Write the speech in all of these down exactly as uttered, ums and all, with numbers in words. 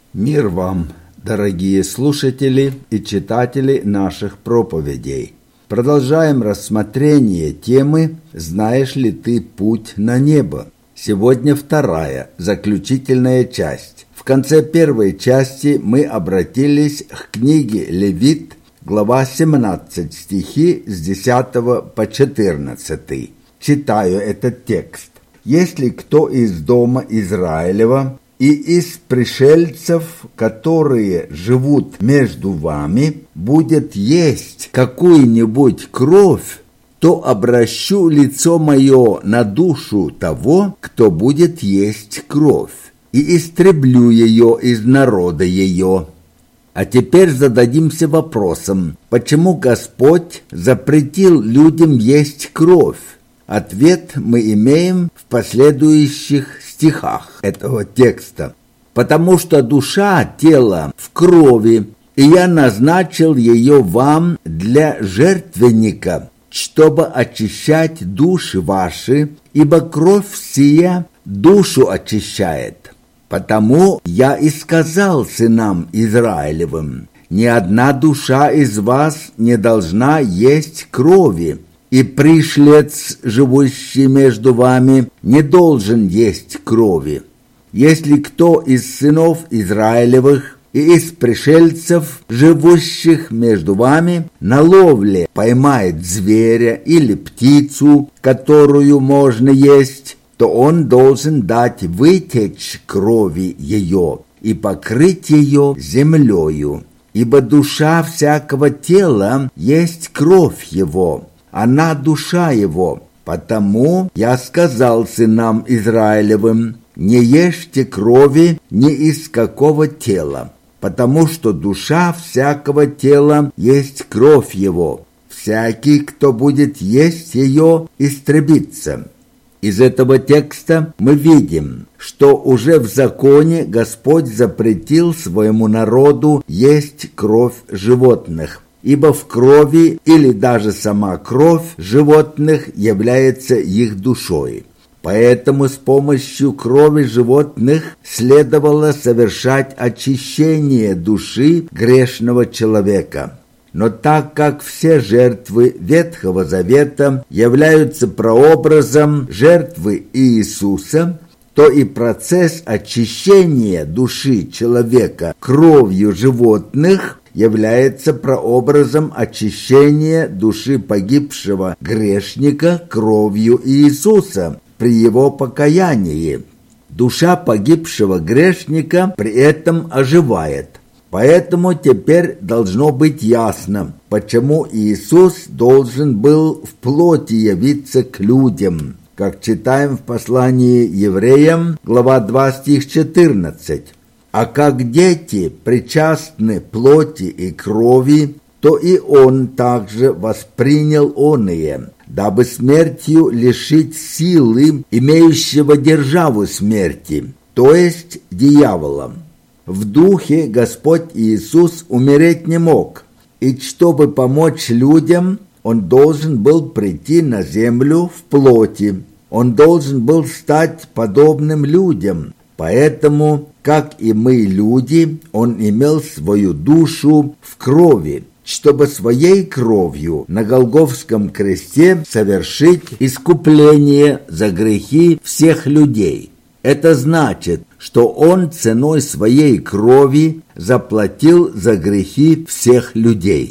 Мир вам, дорогие слушатели и читатели наших проповедей. Продолжаем рассмотрение темы «Знаешь ли ты путь на небо?». Сегодня вторая, заключительная часть. В конце первой части мы обратились к книге Левит, глава семнадцать, стихи с десятого по четырнадцатый. Читаю этот текст. «Если кто из дома Израилева и из пришельцев, которые живут между вами, будет есть какую-нибудь кровь, то обращу лицо мое на душу того, кто будет есть кровь, и истреблю ее из народа ее». А теперь зададимся вопросом, почему Господь запретил людям есть кровь? Ответ мы имеем в последующих стихах этого текста. «Потому что душа тела в крови, и я назначил ее вам для жертвенника, чтобы очищать души ваши, ибо кровь сия душу очищает. Потому я и сказал сынам Израилевым: ни одна душа из вас не должна есть крови, и пришлец, живущий между вами, не должен есть крови. Если кто из сынов Израилевых и из пришельцев, живущих между вами, на ловле поймает зверя или птицу, которую можно есть, то он должен дать вытечь крови ее и покрыть ее землею. Ибо душа всякого тела есть кровь его, она душа его. Потому я сказал сынам Израилевым: не ешьте крови ни из какого тела, потому что душа всякого тела есть кровь его. Всякий, кто будет есть ее, истребится». Из этого текста мы видим, что уже в законе Господь запретил своему народу есть кровь животных, ибо в крови или даже сама кровь животных является их душой. Поэтому с помощью крови животных следовало совершать очищение души грешного человека. Но так как все жертвы Ветхого Завета являются прообразом жертвы Иисуса, то и процесс очищения души человека кровью животных является прообразом очищения души погибшего грешника кровью Иисуса при его покаянии. Душа погибшего грешника при этом оживает. Поэтому теперь должно быть ясно, почему Иисус должен был в плоти явиться к людям, как читаем в послании евреям, глава два, стих четырнадцать. «А как дети причастны плоти и крови, то и Он также воспринял оные, дабы смертью лишить силы имеющего державу смерти, то есть дьявола. В духе Господь Иисус умереть не мог, и чтобы помочь людям, Он должен был прийти на землю в плоти. Он должен был стать подобным людям. Поэтому, как и мы, люди, Он имел свою душу в крови, чтобы своей кровью на Голгофском кресте совершить искупление за грехи всех людей. Это значит, что Он ценой своей крови заплатил за грехи всех людей.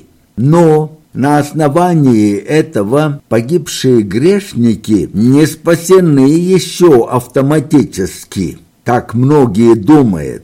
Но на основании этого погибшие грешники не спасены еще автоматически, так многие думают.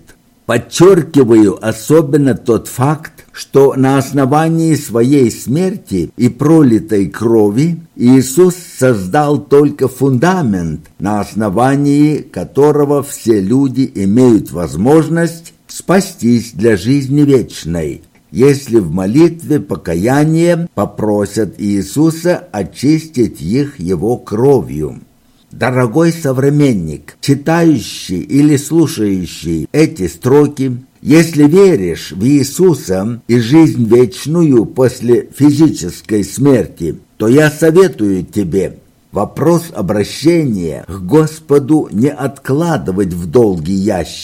Подчеркиваю особенно тот факт, что на основании своей смерти и пролитой крови Иисус создал только фундамент, на основании которого все люди имеют возможность спастись для жизни вечной, если в молитве покаяния попросят Иисуса очистить их Его кровью. Дорогой современник, читающий или слушающий эти строки, если веришь в Иисуса и жизнь вечную после физической смерти, то я советую тебе вопрос обращения к Господу не откладывать в долгий ящик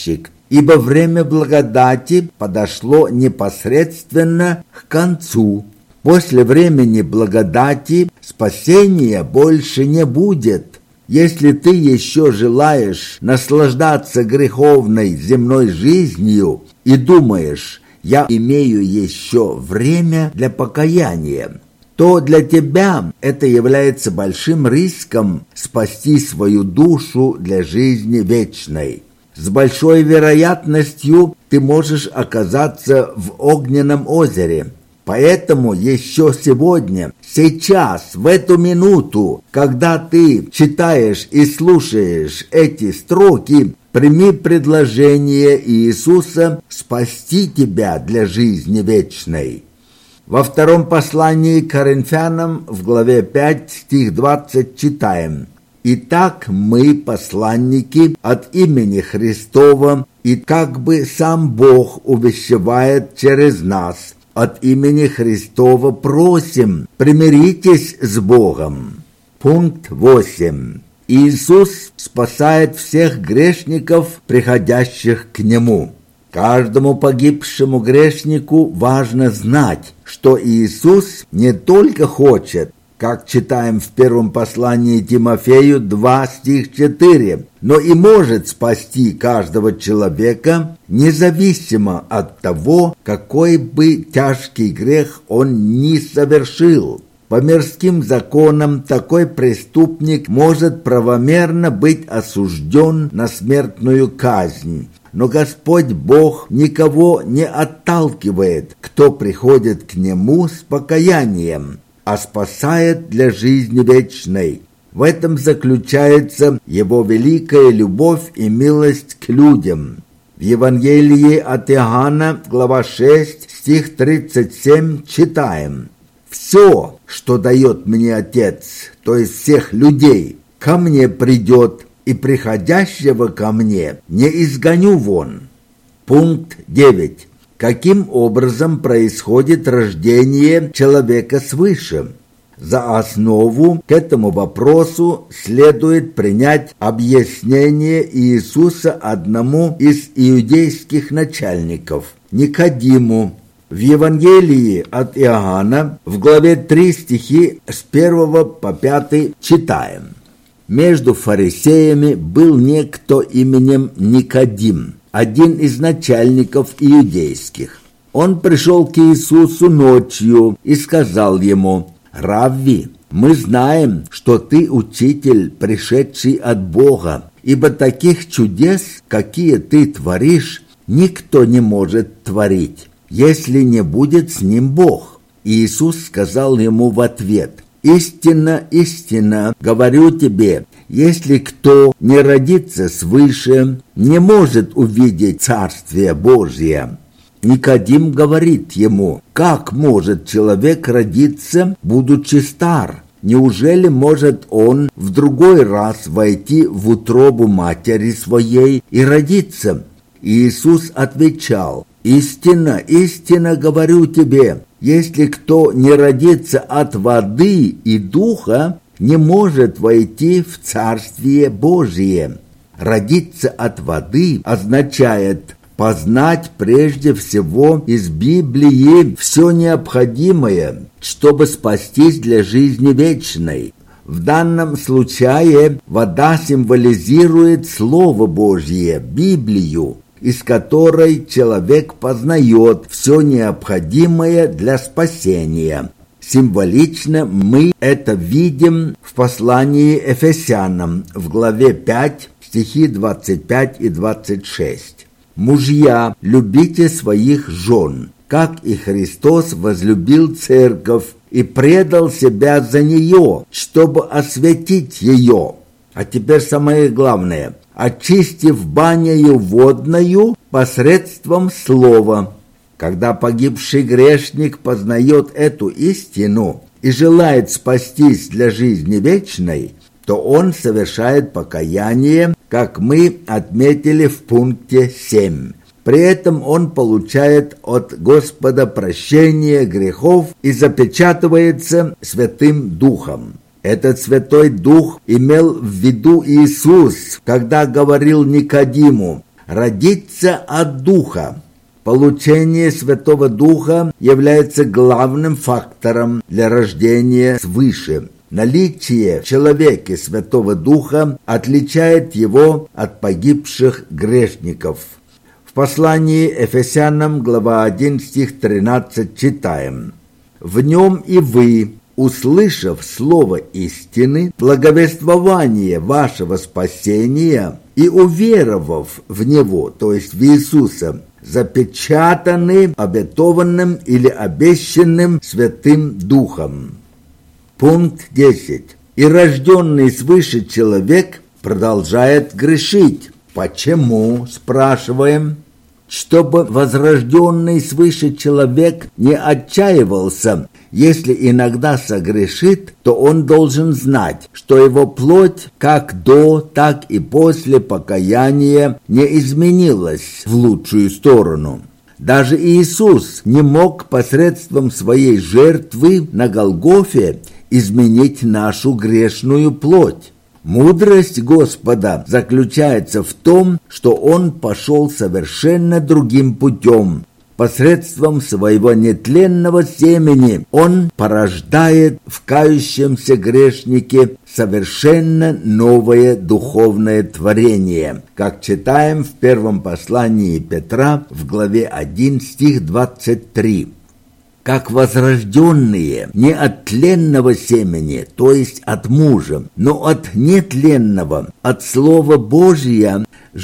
ибо время благодати подошло непосредственно к концу. После времени благодати спасения больше не будет. Если ты еще желаешь наслаждаться греховной земной жизнью и думаешь, я имею еще время для покаяния, то для тебя это является большим риском спасти свою душу для жизни вечной. С большой вероятностью ты можешь оказаться в огненном озере. Поэтому еще сегодня, сейчас, в эту минуту, когда ты читаешь и слушаешь эти строки, прими предложение Иисуса спасти тебя для жизни вечной. Во втором послании к Коринфянам в главе пять, стих двадцать читаем: «Итак, мы, посланники от имени Христова, и как бы сам Бог увещевает через нас, от имени Христова просим, примиритесь с Богом». Пункт восемь. Иисус спасает всех грешников, приходящих к Нему. Каждому погибшему грешнику важно знать, что Иисус не только хочет, как читаем в первом послании Тимофею два, стих четыре, но и может спасти каждого человека, независимо от того, какой бы тяжкий грех он ни совершил. По мирским законам такой преступник может правомерно быть осужден на смертную казнь. Но Господь Бог никого не отталкивает, кто приходит к Нему с покаянием, а спасает для жизни вечной. В этом заключается Его великая любовь и милость к людям. В Евангелии от Иоанна, глава шесть, стих тридцать семь, читаем: «Все, что дает мне Отец, то есть всех людей, ко мне придет, и приходящего ко мне не изгоню вон». Пункт девять. Каким образом происходит рождение человека свыше? За основу к этому вопросу следует принять объяснение Иисуса одному из иудейских начальников, Никодиму. В Евангелии от Иоанна в главе три стихи с первого по пятый читаем: «Между фарисеями был некто именем Никодим, один из начальников иудейских. Он пришел к Иисусу ночью и сказал ему: «Равви, мы знаем, что ты учитель, пришедший от Бога, ибо таких чудес, какие ты творишь, никто не может творить, если не будет с ним Бог». Иисус сказал ему в ответ: «Истинно, истинно, говорю тебе, если кто не родится свыше, не может увидеть Царствие Божие». Никодим говорит ему: «Как может человек родиться, будучи стар? Неужели может он в другой раз войти в утробу матери своей и родиться?» Иисус отвечал: «Истинно, истинно говорю тебе, если кто не родится от воды и духа, не может войти в Царствие Божие». Родиться от воды означает познать прежде всего из Библии все необходимое, чтобы спастись для жизни вечной. В данном случае вода символизирует Слово Божье, Библию, из которой человек познает все необходимое для спасения. Символично мы это видим в послании Ефесянам в главе пять, стихи двадцать пять и двадцать шесть. «Мужья, любите своих жен, как и Христос возлюбил церковь и предал себя за нее, чтобы осветить ее». А теперь самое главное: очистив банею водною посредством слова. Когда погибший грешник познает эту истину и желает спастись для жизни вечной, то он совершает покаяние, как мы отметили в пункте семь. При этом он получает от Господа прощение грехов и запечатывается Святым Духом. Этот Святой Дух имел в виду Иисус, когда говорил Никодиму: родиться от Духа. Получение Святого Духа является главным фактором для рождения свыше. Наличие в человеке Святого Духа отличает его от погибших грешников. В послании Ефесянам, глава один, стих тринадцать, читаем: «В нем и вы, услышав слово истины, благовествование вашего спасения и уверовав в него, то есть в Иисуса, запечатаны обетованным или обещанным Святым Духом». Пункт десять. И рожденный свыше человек продолжает грешить. Почему, спрашиваем? Чтобы возрожденный свыше человек не отчаивался. Если иногда согрешит, то он должен знать, что его плоть как до, так и после покаяния не изменилась в лучшую сторону. Даже Иисус не мог посредством своей жертвы на Голгофе изменить нашу грешную плоть. Мудрость Господа заключается в том, что Он пошел совершенно другим путем. Посредством своего нетленного семени Он порождает в кающемся грешнике совершенно новое духовное творение, как читаем в первом послании Петра в главе один, стих двадцать три. Как возрожденные не от тленного семени, то есть от мужа, но от нетленного, от Слова Божия,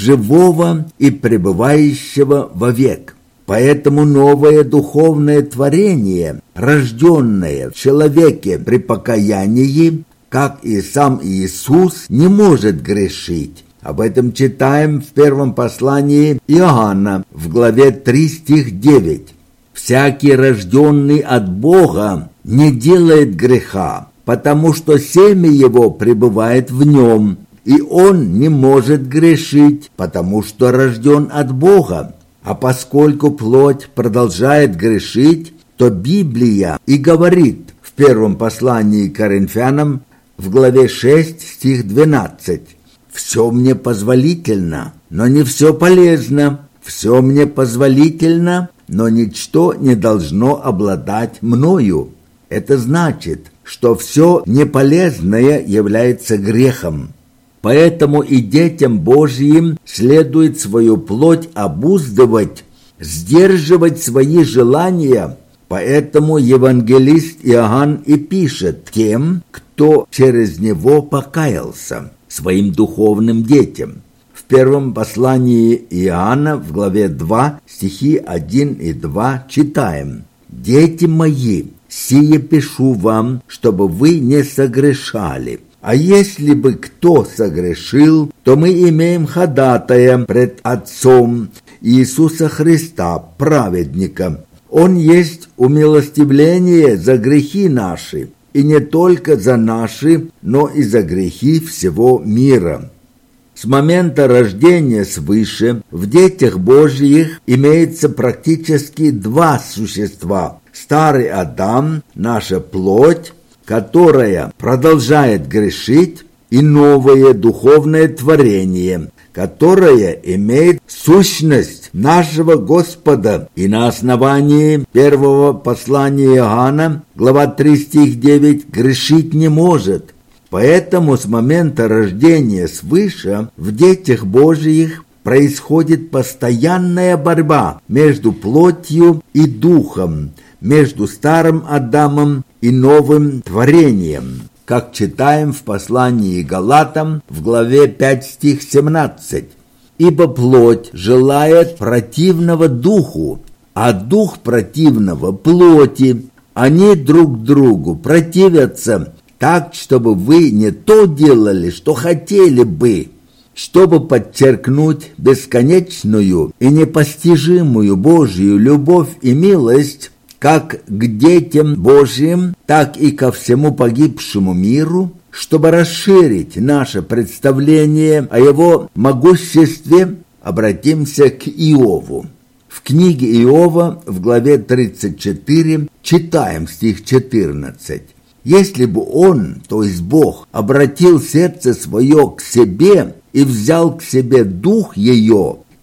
живого и пребывающего вовек. Поэтому новое духовное творение, рожденное в человеке при покаянии, как и сам Иисус, не может грешить. Об этом читаем в первом послании Иоанна в главе три, стих девять. «Всякий, рожденный от Бога, не делает греха, потому что семя его пребывает в нем, и он не может грешить, потому что рожден от Бога. А поскольку плоть продолжает грешить, то Библия и говорит в первом послании к Коринфянам в главе шесть, стих двенадцать: «Все мне позволительно, но не все полезно, все мне позволительно, но ничто не должно обладать мною». Это значит, что все неполезное является грехом. Поэтому и детям Божьим следует свою плоть обуздывать, сдерживать свои желания. Поэтому евангелист Иоанн и пишет тем, кто через него покаялся, своим духовным детям. В первом послании Иоанна в главе два, стихи один и два читаем: «Дети мои, сие пишу вам, чтобы вы не согрешали. А если бы кто согрешил, то мы имеем ходатая пред Отцом Иисуса Христа, праведника. Он есть умилостивление за грехи наши, и не только за наши, но и за грехи всего мира». С момента рождения свыше в детях Божьих имеется практически два существа. Старый Адам, наша плоть, которая продолжает грешить, и новое духовное творение, которое имеет сущность нашего Господа, и на основании первого послания Иоанна, глава три, стих девять, грешить не может. Поэтому с момента рождения свыше в детях Божьих происходит постоянная борьба между плотью и духом, между старым Адамом и новым творением, как читаем в послании Галатам в главе пять, стих семнадцать. «Ибо плоть желает противного духу, а дух противного плоти. Они друг другу противятся, так, чтобы вы не то делали, что хотели бы». Чтобы подчеркнуть бесконечную и непостижимую Божью любовь и милость как к детям Божьим, так и ко всему погибшему миру, чтобы расширить наше представление о его могуществе, обратимся к Иову. В книге Иова в главе тридцать четыре читаем стих четырнадцать. «Если бы он, то есть Бог, обратил сердце свое к себе и взял к себе дух ее,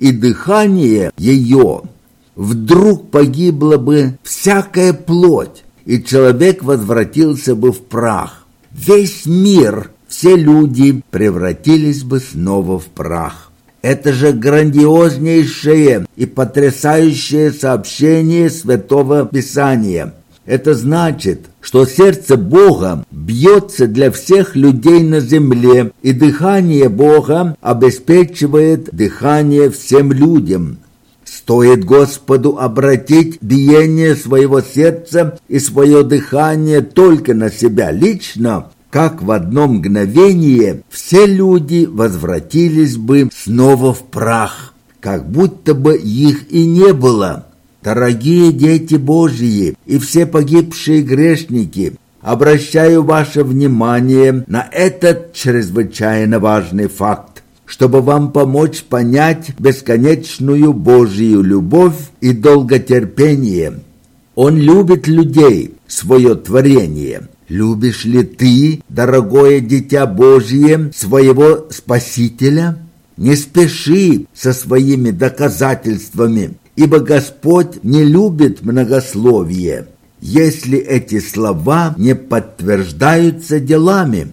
и дыхание ее, вдруг погибла бы всякая плоть, и человек возвратился бы в прах. Весь мир, все люди превратились бы снова в прах. Это же грандиознейшее и потрясающее сообщение Святого Писания. Это значит, что сердце Бога бьется для всех людей на земле, и дыхание Бога обеспечивает дыхание всем людям. Стоит Господу обратить биение своего сердца и свое дыхание только на себя лично, как в одно мгновение все люди возвратились бы снова в прах, как будто бы их и не было. Дорогие дети Божьи и все погибшие грешники, обращаю ваше внимание на этот чрезвычайно важный факт, чтобы вам помочь понять бесконечную Божью любовь и долготерпение. Он любит людей, свое творение. Любишь ли ты, дорогое дитя Божье, своего Спасителя? Не спеши со своими доказательствами, ибо Господь не любит многословие, если эти слова не подтверждаются делами.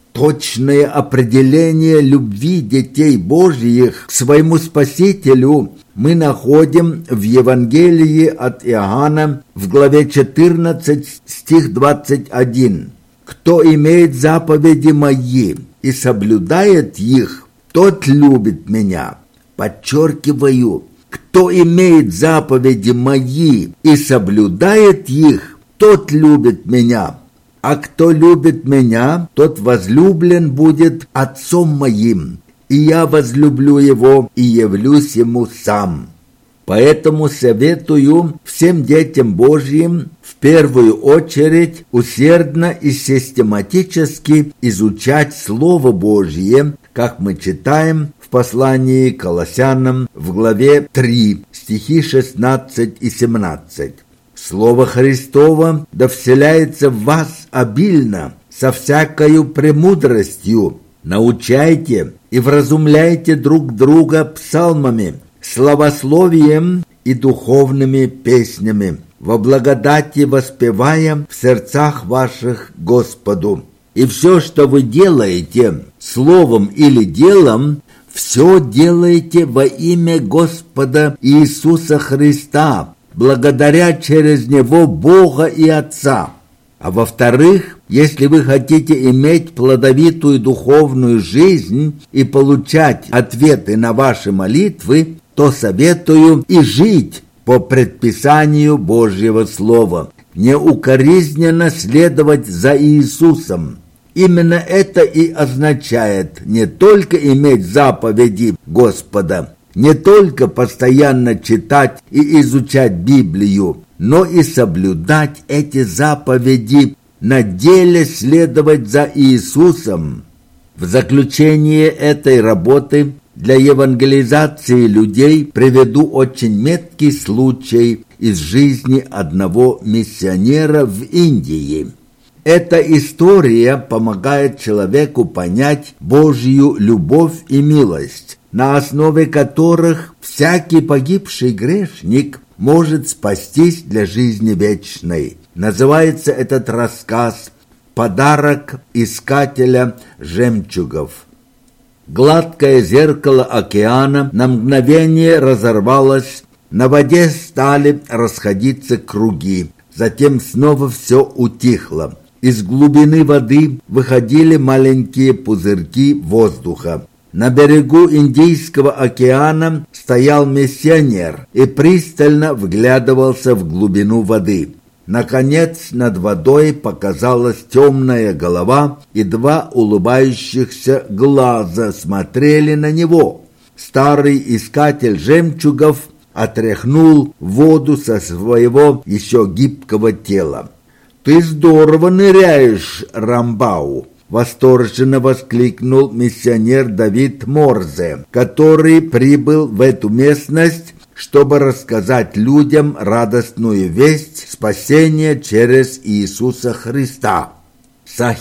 Точное определение любви детей Божьих к своему Спасителю мы находим в Евангелии от Иоанна в главе четырнадцать, стих двадцать один. «Кто имеет заповеди мои и соблюдает их, тот любит меня». Подчеркиваю, кто имеет заповеди мои и соблюдает их, тот любит меня. А кто любит меня, тот возлюблен будет Отцом моим, и я возлюблю его и явлюсь ему сам. Поэтому советую всем детям Божьим в первую очередь усердно и систематически изучать Слово Божье, как мы читаем в послании к Колоссянам в главе три, стихи шестнадцать и семнадцать. Слово Христово да вселяется в вас обильно, со всякою премудростью. Научайте и вразумляйте друг друга псалмами, славословием и духовными песнями, во благодати воспевая в сердцах ваших Господу. И все, что вы делаете, словом или делом, все делаете во имя Господа Иисуса Христа, благодаря через Него Бога и Отца. А во-вторых, если вы хотите иметь плодовитую духовную жизнь и получать ответы на ваши молитвы, то советую и жить по предписанию Божьего Слова, неукоризненно следовать за Иисусом. Именно это и означает не только иметь заповеди Господа, не только постоянно читать и изучать Библию, но и соблюдать эти заповеди, на деле следовать за Иисусом. В заключение этой работы для евангелизации людей приведу очень меткий случай из жизни одного миссионера в Индии. Эта история помогает человеку понять Божью любовь и милость, на основе которых всякий погибший грешник может спастись для жизни вечной. Называется этот рассказ «Подарок искателя жемчугов». Гладкое зеркало океана на мгновение разорвалось, на воде стали расходиться круги, затем снова все утихло. Из глубины воды выходили маленькие пузырьки воздуха. На берегу Индийского океана стоял миссионер и пристально вглядывался в глубину воды. Наконец над водой показалась темная голова, и два улыбающихся глаза смотрели на него. Старый искатель жемчугов отряхнул воду со своего еще гибкого тела. «Ты здорово ныряешь, Рамбау!» — восторженно воскликнул миссионер Давид Морзе, который прибыл в эту местность, чтобы рассказать людям радостную весть спасения через Иисуса Христа.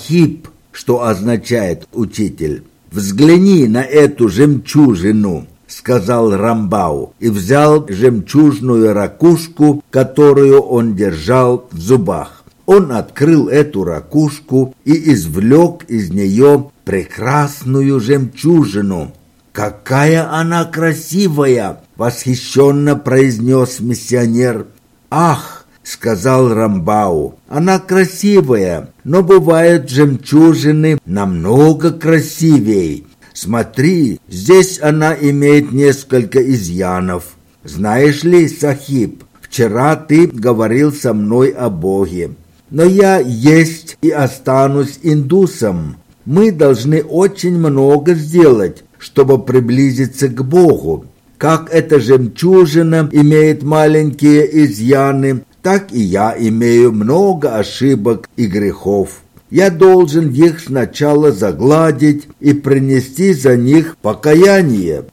«Сахиб», что означает «учитель», взгляни на эту жемчужину. сказал Рамбау, и взял жемчужную ракушку, которую он держал в зубах. Он открыл эту ракушку и извлек из нее прекрасную жемчужину. «Какая она красивая!» — восхищенно произнес миссионер. «Ах!» — сказал Рамбау, «она красивая, но бывают жемчужины намного красивей. Смотри, здесь она имеет несколько изъянов. Знаешь ли, Сахиб, вчера ты говорил со мной о Боге, но я есть и останусь индусом. Мы должны очень много сделать, чтобы приблизиться к Богу. Как эта жемчужина имеет маленькие изъяны, так и я имею много ошибок и грехов. Я должен их сначала загладить и принести за них покаяние».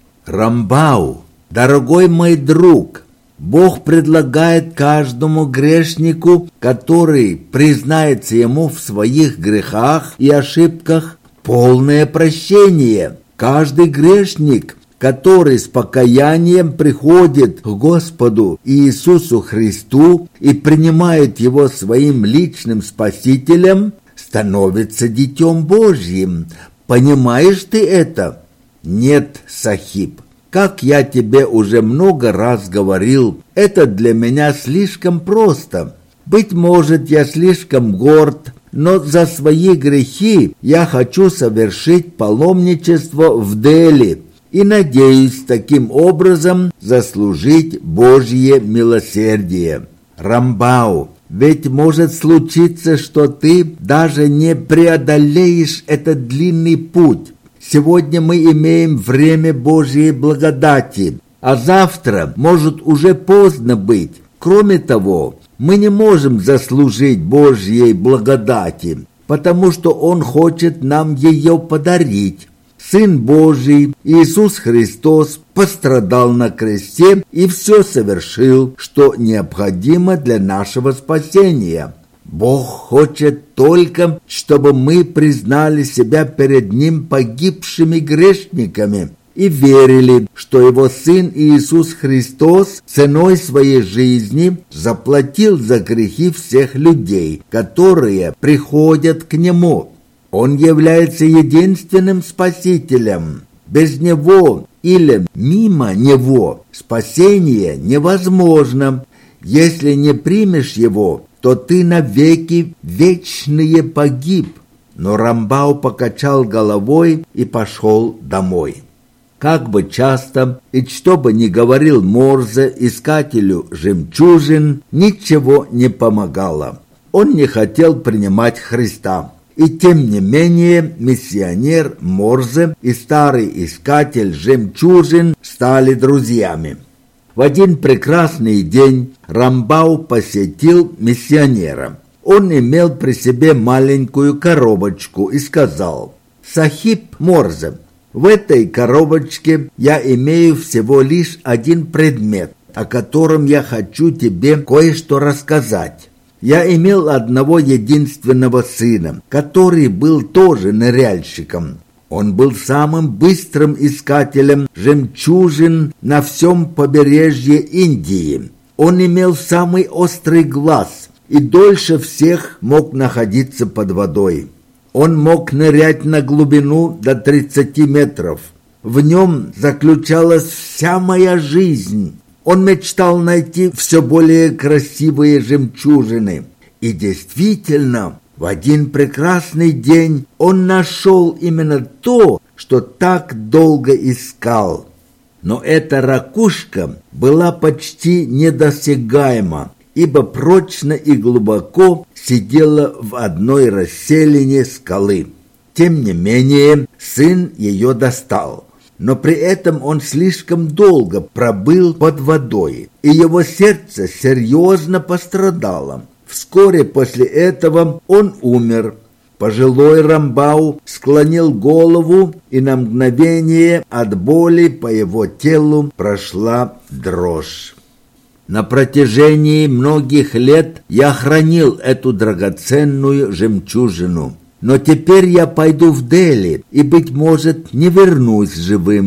Рамбау, дорогой мой друг, Бог предлагает каждому грешнику, который признается ему в своих грехах и ошибках, полное прощение. Каждый грешник, который с покаянием приходит к Господу Иисусу Христу и принимает Его своим личным Спасителем, становится Детем Божьим. Понимаешь ты это? Нет, Сахиб. Как я тебе уже много раз говорил, это для меня слишком просто. Быть может, я слишком горд, но за свои грехи я хочу совершить паломничество в Дели и надеюсь таким образом заслужить Божье милосердие. Рамбау, ведь может случиться, что ты даже не преодолеешь этот длинный путь. Сегодня мы имеем время Божьей благодати, а завтра может уже поздно быть. Кроме того, мы не можем заслужить Божьей благодати, потому что Он хочет нам ее подарить. Сын Божий, Иисус Христос, пострадал на кресте и все совершил, что необходимо для нашего спасения. Бог хочет только, чтобы мы признали себя перед Ним погибшими грешниками и верили, что Его Сын Иисус Христос ценой своей жизни заплатил за грехи всех людей, которые приходят к Нему. Он является единственным Спасителем. Без Него или мимо Него спасение невозможно. Если не примешь Его, то ты навеки вечные погиб. Но Рамбау покачал головой и пошел домой. Как бы часто и что бы ни говорил Морзе искателю жемчужин, ничего не помогало. Он не хотел принимать Христа. И тем не менее миссионер Морзе и старый искатель жемчужин стали друзьями. В один прекрасный день Рамбау посетил миссионера. Он имел при себе маленькую коробочку и сказал: «Сахиб Морзе, в этой коробочке я имею всего лишь один предмет, о котором я хочу тебе кое-что рассказать. Я имел одного единственного сына, который был тоже ныряльщиком. Он был самым быстрым искателем жемчужин на всем побережье Индии. Он имел самый острый глаз и дольше всех мог находиться под водой. Он мог нырять на глубину до тридцати метров. В нем заключалась вся моя жизнь. Он мечтал найти все более красивые жемчужины. И действительно, в один прекрасный день он нашел именно то, что так долго искал. Но эта ракушка была почти недосягаема, ибо прочно и глубоко сидела в одной расселине скалы. Тем не менее, сын ее достал. Но при этом он слишком долго пробыл под водой, и его сердце серьезно пострадало. Вскоре после этого он умер. Пожилой Рамбау склонил голову, и на мгновение от боли по его телу прошла дрожь. На протяжении многих лет я хранил эту драгоценную жемчужину. Но теперь я пойду в Дели и, быть может, не вернусь живым.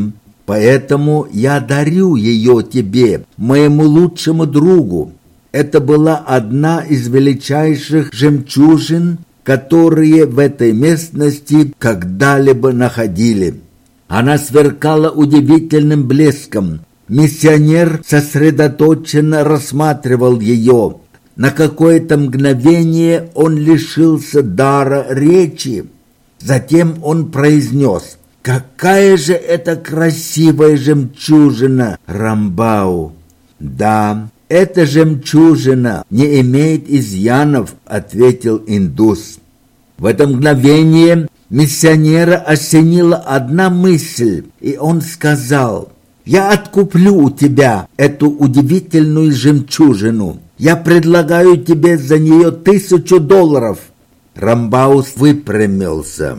Поэтому я дарю ее тебе, моему лучшему другу. Это была одна из величайших жемчужин, которые в этой местности когда-либо находили. Она сверкала удивительным блеском. Миссионер сосредоточенно рассматривал ее. На какое-то мгновение он лишился дара речи. Затем он произнес: «Какая же это красивая жемчужина, Рамбау!» «Да, эта жемчужина не имеет изъянов», — ответил индус. В это мгновение миссионера осенила одна мысль, и он сказал: «Я откуплю у тебя эту удивительную жемчужину. Я предлагаю тебе за нее тысячу долларов». Рамбаус выпрямился.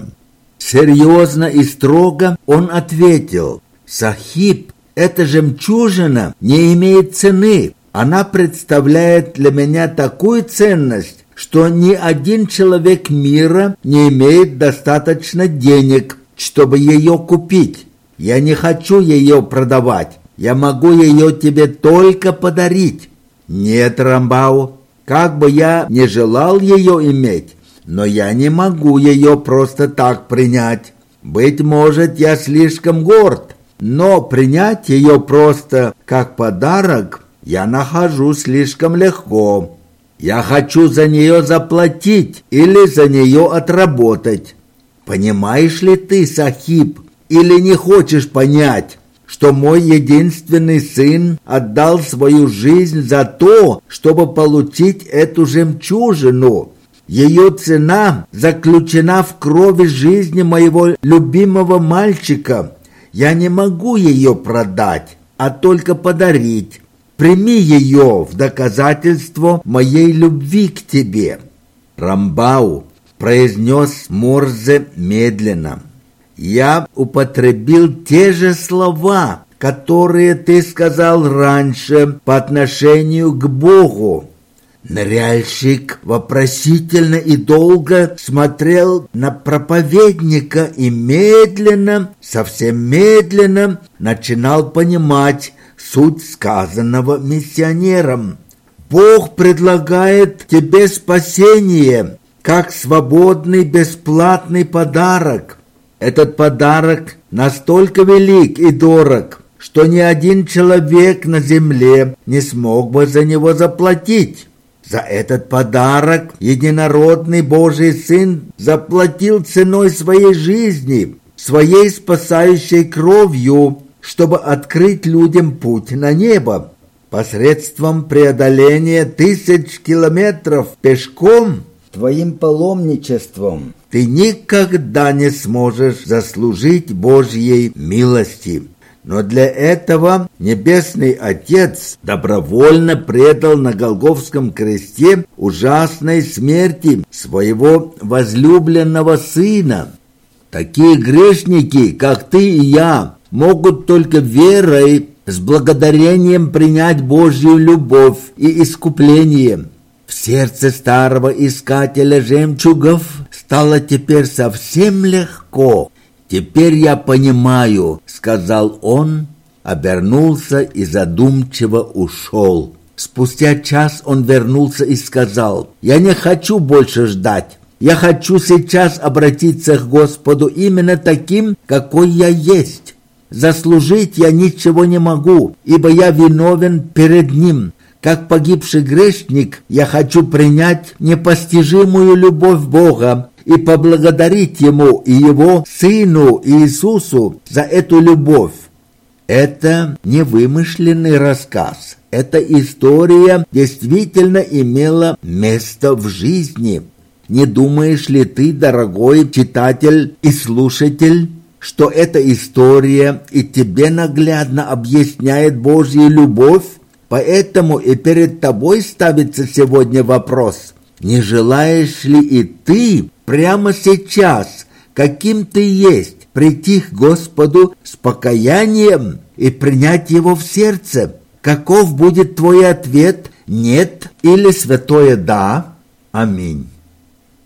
Серьезно и строго он ответил: «Сахиб, эта жемчужина не имеет цены. Она представляет для меня такую ценность, что ни один человек мира не имеет достаточно денег, чтобы ее купить. Я не хочу ее продавать. Я могу ее тебе только подарить». «Нет, Рамбау, как бы я не желал ее иметь, но я не могу ее просто так принять. Быть может, я слишком горд, но принять ее просто как подарок я нахожу слишком легко. Я хочу за нее заплатить или за нее отработать. Понимаешь ли ты, Сахиб, или не хочешь понять, что мой единственный сын отдал свою жизнь за то, чтобы получить эту жемчужину? Ее цена заключена в крови жизни моего любимого мальчика. Я не могу ее продать, а только подарить. Прими ее в доказательство моей любви к тебе». «Рамбау», — произнес Морзе медленно, — «я употребил те же слова, которые ты сказал раньше по отношению к Богу». Ныряльщик вопросительно и долго смотрел на проповедника и медленно, совсем медленно начинал понимать суть сказанного миссионером. «Бог предлагает тебе спасение, как свободный бесплатный подарок. Этот подарок настолько велик и дорог, что ни один человек на земле не смог бы за него заплатить. За этот подарок единородный Божий Сын заплатил ценой своей жизни, своей спасающей кровью, чтобы открыть людям путь на небо. Посредством преодоления тысяч километров пешком, твоим паломничеством, ты никогда не сможешь заслужить Божьей милости. Но для этого Небесный Отец добровольно предал на Голгофском кресте ужасной смерти своего возлюбленного Сына. Такие грешники, как ты и я, могут только верой, с благодарением принять Божью любовь и искупление. В сердце старого искателя жемчугов стало теперь совсем легко. «Теперь я понимаю», — сказал он, обернулся и задумчиво ушел. Спустя час он вернулся и сказал: «Я не хочу больше ждать. Я хочу сейчас обратиться к Господу именно таким, какой я есть. Заслужить я ничего не могу, ибо я виновен перед Ним. Как погибший грешник, я хочу принять непостижимую любовь Бога и поблагодарить Ему и Его Сыну Иисусу за эту любовь». Это не вымышленный рассказ. Эта история действительно имела место в жизни. Не думаешь ли ты, дорогой читатель и слушатель, что эта история и тебе наглядно объясняет Божью любовь? Поэтому и перед тобой ставится сегодня вопрос: не желаешь ли и ты прямо сейчас, каким ты есть, прийти к Господу с покаянием и принять Его в сердце? Каков будет твой ответ: нет или святое да? Аминь.